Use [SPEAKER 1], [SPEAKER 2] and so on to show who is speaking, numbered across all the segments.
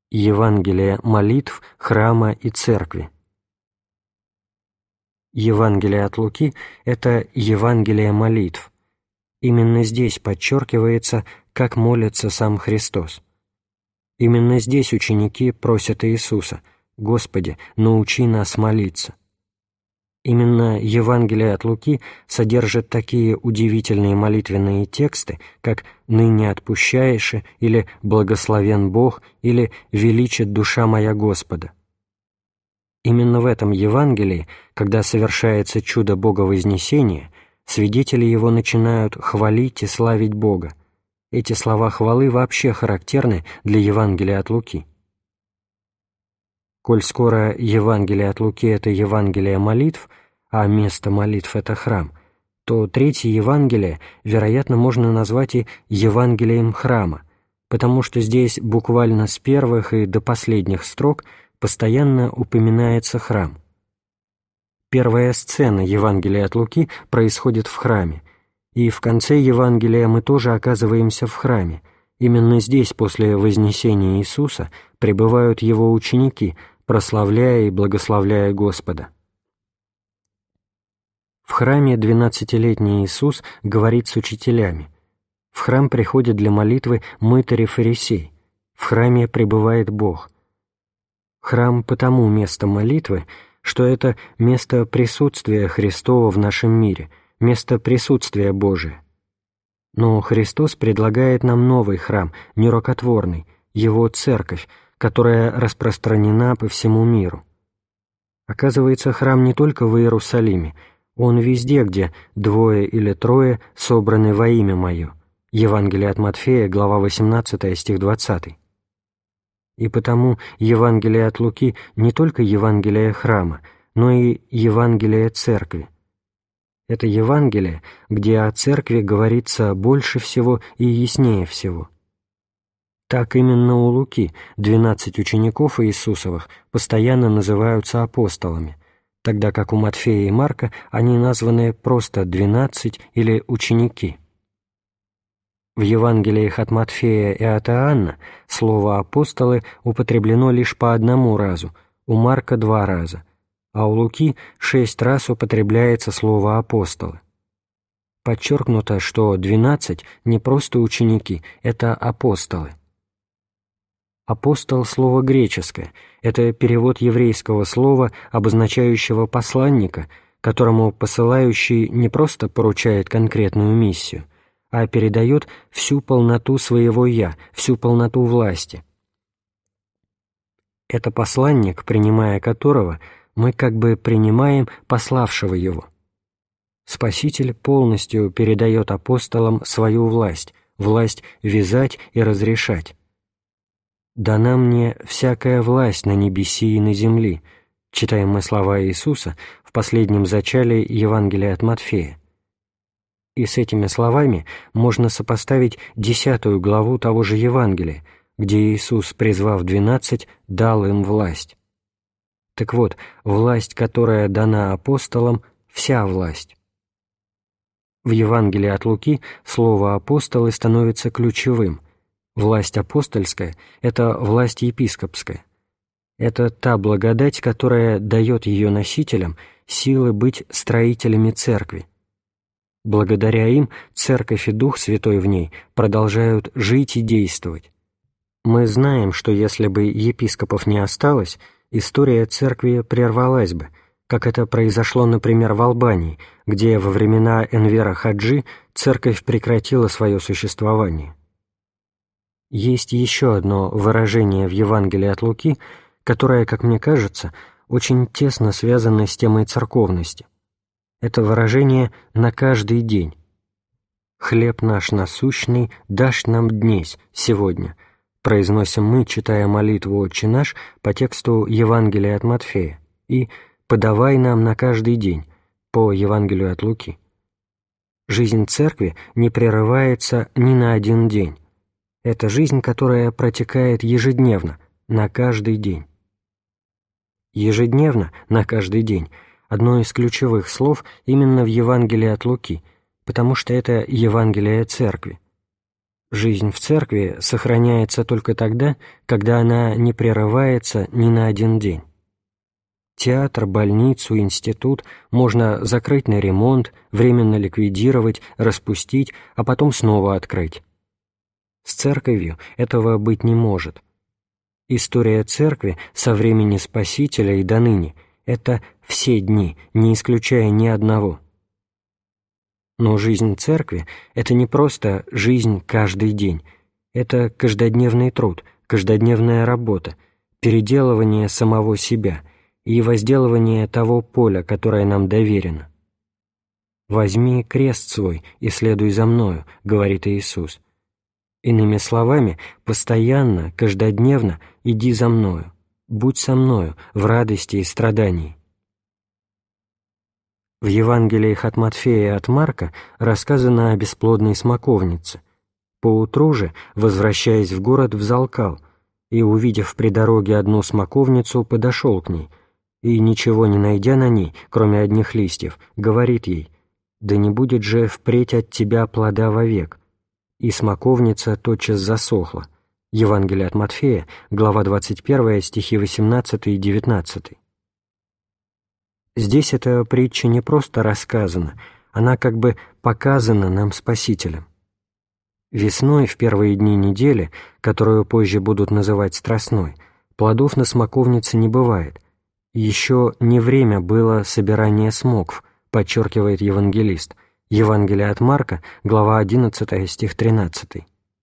[SPEAKER 1] Евангелие молитв, храма и церкви. Евангелие от Луки – это Евангелие молитв. Именно здесь подчеркивается, как молится сам Христос. Именно здесь ученики просят Иисуса: «Господи, научи нас молиться». Именно Евангелие от Луки содержит такие удивительные молитвенные тексты, как «Ныне отпущаешь» или «Благословен Бог» или «Величит душа моя Господа». Именно в этом Евангелии, когда совершается чудо Боговознесения, свидетели его начинают хвалить и славить Бога. Эти слова хвалы вообще характерны для Евангелия от Луки. Коль скоро Евангелие от Луки – это Евангелие молитв, а место молитв – это храм, то третье Евангелие, вероятно, можно назвать и Евангелием храма, потому что здесь буквально с первых и до последних строк постоянно упоминается храм. Первая сцена Евангелия от Луки происходит в храме, и в конце Евангелия мы тоже оказываемся в храме. Именно здесь, после вознесения Иисуса, пребывают Его ученики, прославляя и благословляя Господа. В храме 12-летний Иисус говорит с учителями. В храм приходит для молитвы мытарь и фарисей. В храме пребывает Бог. Храм потому место молитвы, что это место присутствия Христова в нашем мире, место присутствия Божия. Но Христос предлагает нам новый храм, нерукотворный, Его церковь, которая распространена по всему миру. Оказывается, храм не только в Иерусалиме, он везде, где 2 или 3 собраны во имя Мое. Евангелие от Матфея, глава 18, стих 20. И потому Евангелие от Луки не только Евангелие храма, но и Евангелие церкви. Это Евангелие, где о церкви говорится больше всего и яснее всего. Так именно у Луки 12 учеников Иисусовых постоянно называются апостолами, тогда как у Матфея и Марка они названы просто 12 или ученики. В Евангелиях от Матфея и от Иоанна слово «апостолы» употреблено лишь по 1 разу, у Марка 2 раза, а у Луки 6 раз употребляется слово «апостолы». Подчеркнуто, что 12 не просто ученики, это апостолы. Апостол — слово греческое, это перевод еврейского слова, обозначающего посланника, которому посылающий не просто поручает конкретную миссию, а передает всю полноту своего «я», всю полноту власти. Это посланник, принимая которого, мы как бы принимаем пославшего его. Спаситель полностью передает апостолам свою власть, власть вязать и разрешать. «Дана мне всякая власть на небеси и на земли», читаем мы слова Иисуса в последнем зачале Евангелия от Матфея. И с этими словами можно сопоставить 10 главу того же Евангелия, где Иисус, призвав 12, дал им власть. Так вот, власть, которая дана апостолам, вся власть. В Евангелии от Луки слово «апостолы» становится ключевым. Власть апостольская — это власть епископская. Это та благодать, которая дает ее носителям силы быть строителями церкви. Благодаря им Церковь и Дух Святой в ней продолжают жить и действовать. Мы знаем, что если бы епископов не осталось, история Церкви прервалась бы, как это произошло, например, в Албании, где во времена Энвера Хаджи Церковь прекратила свое существование. Есть еще одно выражение в Евангелии от Луки, которое, как мне кажется, очень тесно связано с темой церковности. Это выражение «на каждый день». «Хлеб наш насущный дашь нам днесь, сегодня», произносим мы, читая молитву «Отче наш» по тексту Евангелия от Матфея, и «подавай нам на каждый день» по Евангелию от Луки. Жизнь Церкви не прерывается ни на один день. Это жизнь, которая протекает ежедневно, на каждый день. Ежедневно, на каждый день — одно из ключевых слов именно в Евангелии от Луки, потому что это Евангелие Церкви. Жизнь в церкви сохраняется только тогда, когда она не прерывается ни на один день. Театр, больницу, институт можно закрыть на ремонт, временно ликвидировать, распустить, а потом снова открыть. С церковью этого быть не может. История церкви со времени Спасителя и до ныне — это все дни, не исключая ни одного. Но жизнь церкви — это не просто жизнь каждый день, это каждодневный труд, каждодневная работа, переделывание самого себя и возделывание того поля, которое нам доверено. «Возьми крест свой и следуй за мною», — говорит Иисус. Иными словами, постоянно, каждодневно иди за мною, будь со мною в радости и страдании. В Евангелиях от Матфея и от Марка рассказано о бесплодной смоковнице. Поутру же, возвращаясь в город, взалкал, и, увидев при дороге одну смоковницу, подошел к ней, и, ничего не найдя на ней, кроме одних листьев, говорит ей: «Да не будет же впредь от тебя плода вовек». И смоковница тотчас засохла. Евангелие от Матфея, глава 21, стихи 18 и 19. Здесь эта притча не просто рассказана, она как бы показана нам Спасителем. Весной, в первые дни недели, которую позже будут называть Страстной, плодов на смоковнице не бывает. Еще не время было собирания смокв, подчеркивает евангелист. Евангелие от Марка, глава 11, стих 13.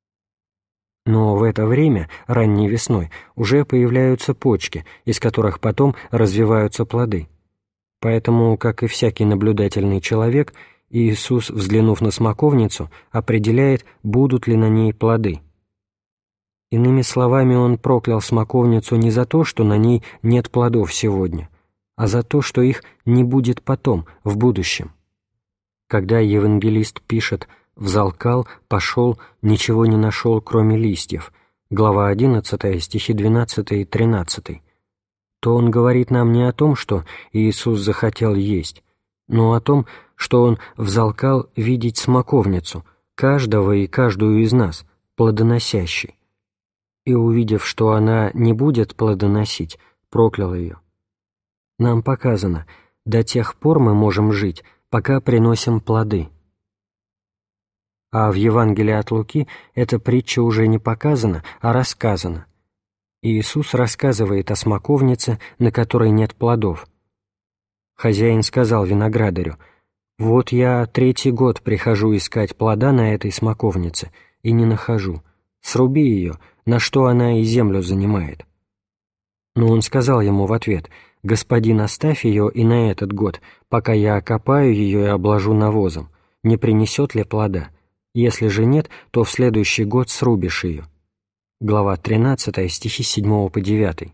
[SPEAKER 1] Но в это время, ранней весной, уже появляются почки, из которых потом развиваются плоды. Поэтому, как и всякий наблюдательный человек, Иисус, взглянув на смоковницу, определяет, будут ли на ней плоды. Иными словами, Он проклял смоковницу не за то, что на ней нет плодов сегодня, а за то, что их не будет потом, в будущем. Когда евангелист пишет «взалкал, пошел, ничего не нашел, кроме листьев», глава 11, стихи 12 и 13, то он говорит нам не о том, что Иисус захотел есть, но о том, что Он взалкал видеть смоковницу, каждого и каждую из нас, плодоносящей, и, увидев, что она не будет плодоносить, проклял ее. Нам показано, до тех пор мы можем жить, пока приносим плоды. А в Евангелии от Луки эта притча уже не показана, а рассказана. Иисус рассказывает о смоковнице, на которой нет плодов. Хозяин сказал виноградарю: «Вот я 3-й год прихожу искать плода на этой смоковнице, и не нахожу. Сруби ее, на что она и землю занимает». Но он сказал ему в ответ: «Господин, оставь ее и на этот год, пока я окопаю ее и обложу навозом. Не принесет ли плода? Если же нет, то в следующий год срубишь ее». Глава 13, стихи 7 по 9.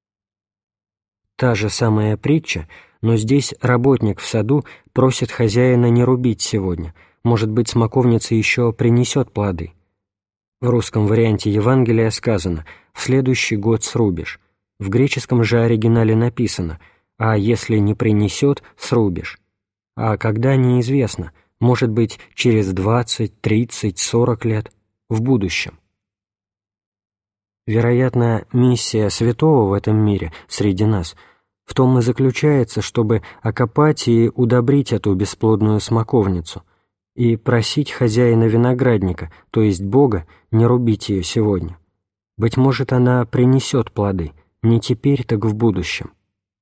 [SPEAKER 1] Та же самая притча, но здесь работник в саду просит хозяина не рубить сегодня, может быть, смоковница еще принесет плоды. В русском варианте Евангелия сказано «в следующий год срубишь». В греческом же оригинале написано «а если не принесет, срубишь». А когда — неизвестно, может быть, через 20, 30, 40 лет, в будущем. Вероятно, миссия святого в этом мире, среди нас, в том и заключается, чтобы окопать и удобрить эту бесплодную смоковницу и просить хозяина виноградника, то есть Бога, не рубить ее сегодня. Быть может, она принесет плоды, не теперь, так в будущем.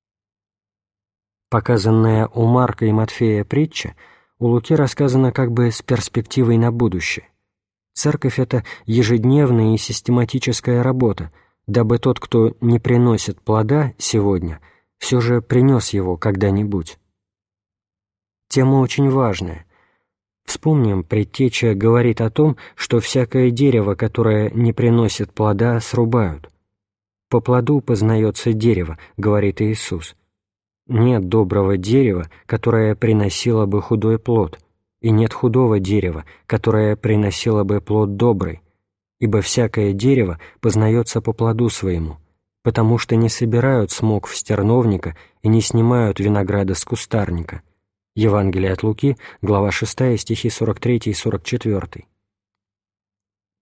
[SPEAKER 1] Показанная у Марка и Матфея притча у Луки рассказана как бы с перспективой на будущее. Церковь — это ежедневная и систематическая работа, дабы тот, кто не приносит плода сегодня, все же принес его когда-нибудь. Тема очень важная. Вспомним, предтеча говорит о том, что всякое дерево, которое не приносит плода, срубают. «По плоду познается дерево», — говорит Иисус. Нет доброго дерева, которое приносило бы худой плод, и нет худого дерева, которое приносило бы плод добрый, ибо всякое дерево познается по плоду своему, потому что не собирают смокв с терновника и не снимают винограда с кустарника». Евангелие от Луки, глава 6, стихи 43 и 44.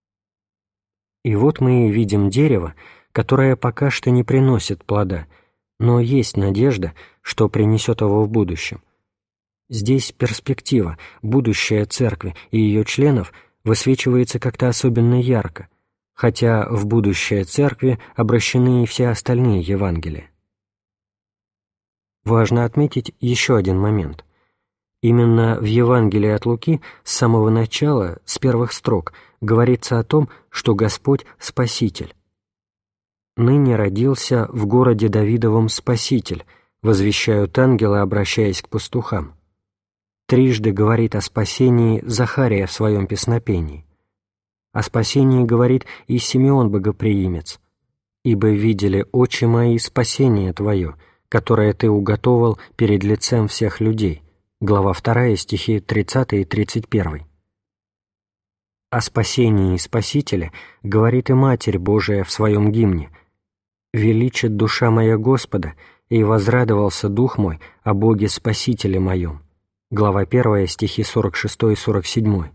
[SPEAKER 1] И вот мы видим дерево, которое пока что не приносит плода, но есть надежда, что принесет его в будущем. Здесь перспектива, будущее церкви и ее членов высвечивается как-то особенно ярко, хотя в будущее церкви обращены и все остальные Евангелия. Важно отметить еще один момент. Именно в Евангелии от Луки с самого начала, с первых строк, говорится о том, что Господь – Спаситель. «Ныне родился в городе Давидовом Спаситель», возвещают ангелы, обращаясь к пастухам. Трижды говорит о спасении Захария в своем песнопении. О спасении говорит и Симеон Богоприимец. «Ибо видели очи мои спасение Твое, которое Ты уготовал перед лицем всех людей». Глава 2, стихи 30 и 31. О спасении Спасителя говорит и Матерь Божия в своем гимне: «Величит душа моя Господа, и возрадовался дух мой о Боге Спасителе моем». Глава 1, стихи 46 и 47.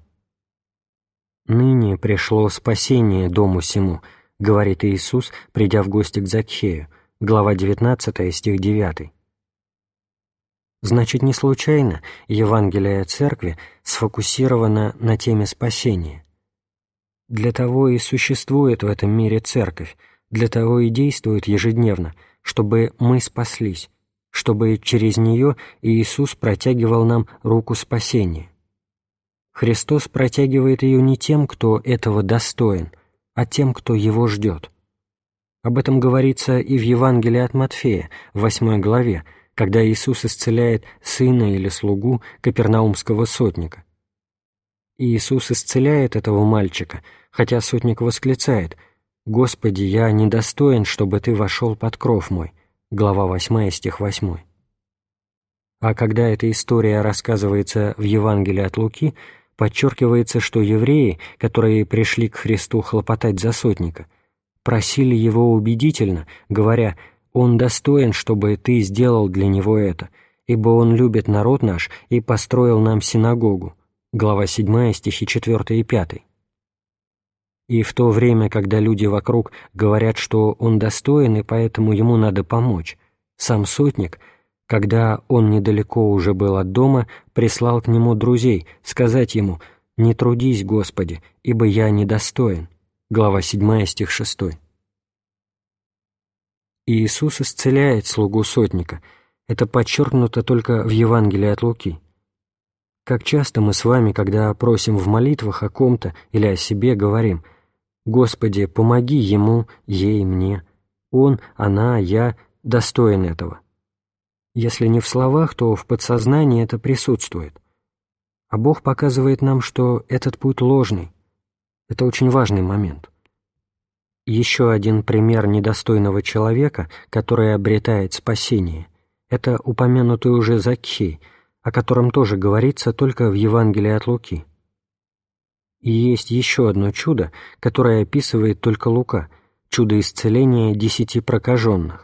[SPEAKER 1] «Ныне пришло спасение дому сему», — говорит Иисус, придя в гости к Закхею. Глава 19, стих 9. Значит, не случайно Евангелие Церкви сфокусировано на теме спасения. Для того и существует в этом мире Церковь, для того и действует ежедневно, чтобы мы спаслись, чтобы через нее Иисус протягивал нам руку спасения. Христос протягивает ее не тем, кто этого достоин, а тем, кто его ждет. Об этом говорится и в Евангелии от Матфея, в 8 главе, когда Иисус исцеляет сына или слугу капернаумского сотника. И Иисус исцеляет этого мальчика, хотя сотник восклицает: «Господи, я недостоин, чтобы Ты вошел под кров мой». Глава 8, стих 8. А когда эта история рассказывается в Евангелии от Луки, подчеркивается, что евреи, которые пришли к Христу хлопотать за сотника, просили его убедительно, говоря: «Он достоин, чтобы Ты сделал для него это, ибо Он любит народ наш и построил нам синагогу». Глава 7, стихи 4 и 5. И в то время, когда люди вокруг говорят, что он достоин и поэтому ему надо помочь, сам сотник, когда он недалеко уже был от дома, прислал к нему друзей сказать ему: «Не трудись, Господи, ибо я недостоин». Глава 7, стих 6. И Иисус исцеляет слугу сотника. Это подчеркнуто только в Евангелии от Луки. Как часто мы с вами, когда просим в молитвах о ком-то или о себе, говорим: «Господи, помоги ему, ей, мне. Он, она, я достоин этого». Если не в словах, то в подсознании это присутствует. А Бог показывает нам, что этот путь ложный. Это очень важный момент. Еще один пример недостойного человека, который обретает спасение, это упомянутый уже Закхей, о котором тоже говорится только в Евангелии от Луки. И есть еще одно чудо, которое описывает только Лука, чудо исцеления 10 прокаженных.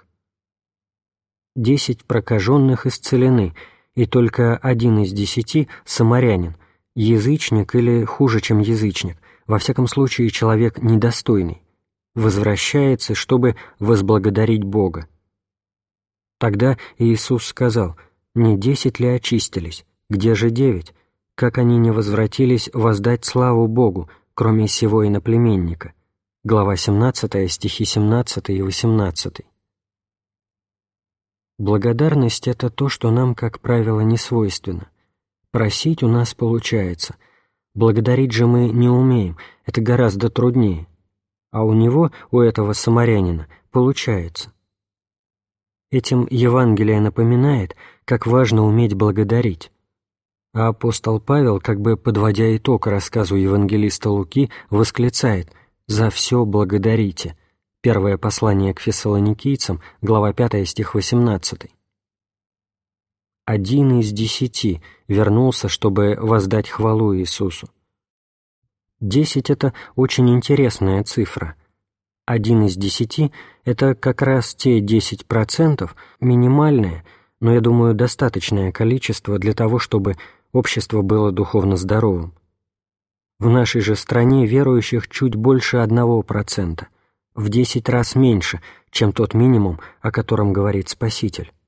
[SPEAKER 1] 10 прокаженных исцелены, и только 1 из 10 – самарянин, язычник или, хуже, чем язычник, во всяком случае человек недостойный, возвращается, чтобы возблагодарить Бога. Тогда Иисус сказал: «Не 10 ли очистились? Где же 9? Как они не возвратились воздать славу Богу, кроме сего иноплеменника?» Глава 17, стихи 17 и 18. Благодарность — это то, что нам, как правило, не свойственно. Просить у нас получается. Благодарить же мы не умеем, это гораздо труднее. А у него, у этого самарянина, получается. Этим Евангелие напоминает, как важно уметь благодарить. А апостол Павел, как бы подводя итог рассказу евангелиста Луки, восклицает: «За все благодарите». Первое послание к фессалоникийцам, глава 5, стих 18. 1 из 10 вернулся, чтобы воздать хвалу Иисусу. 10 — это очень интересная цифра. 1 из 10 — это как раз те 10%, минимальное, но, я думаю, достаточное количество для того, чтобы общество было духовно здоровым. В нашей же стране верующих чуть больше 1%, в 10 раз меньше, чем тот минимум, о котором говорит Спаситель.